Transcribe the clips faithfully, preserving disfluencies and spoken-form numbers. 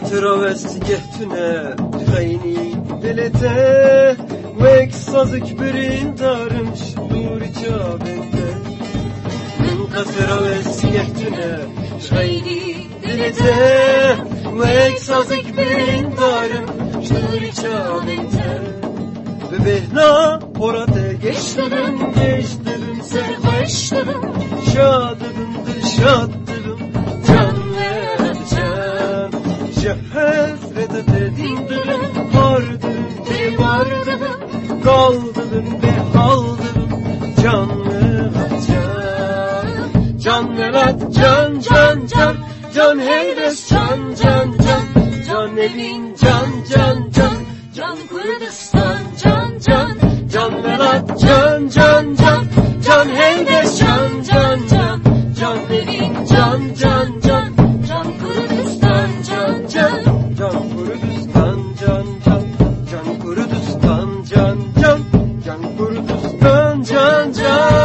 تراوست گهتونه خیلی دلته وک سازک برین دارم شدوری چابنده من تراوست گهتونه خیلی دلته وک سازک برین دارم شدوری چابنده به بهنا پراته geçtirim geçtirim serhoşlarım şadıdım dil şadıdım can ver can şehret dedim vardım de vardım kaldım de aldım can ver can can ver can can can can heyres can can can can evin can can can can Kurdistan can can can Melat can can can can heyres can can can can evin can can can can Kurdistan can can can Kurdistan can can can Kurdistan can can can Kurdistan can can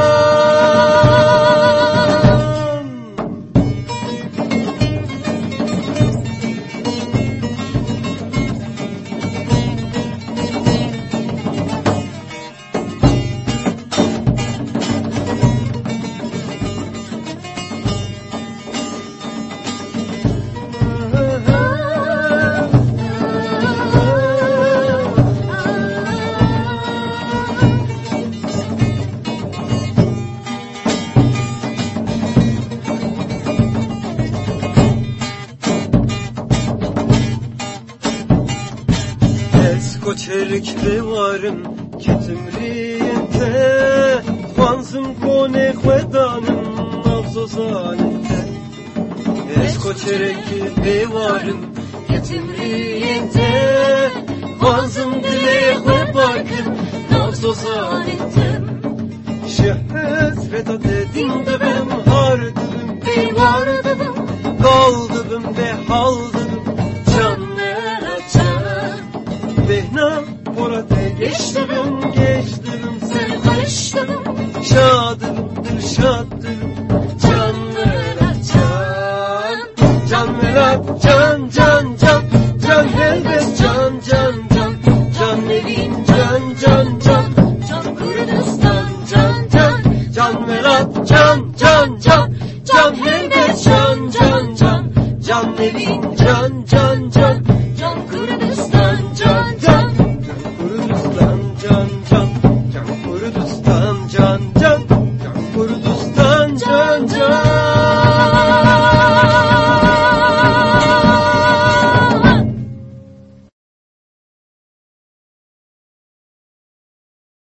Koçerik varım ketimriyente Fanzım kone kvedanım navzozanente Es koçerik varım ketimriyente Fanzım dile kvebarkın navzozanente Şehret reda dedim de ben hardım de vardım Kaldım de haldım Behna porate geçtim geçtim sen karıştım şadımdır şadım canlara can canlara can can can can helbet can can can can evin can can can can Kurdistan can can canlara can can can can helbet can can can can evin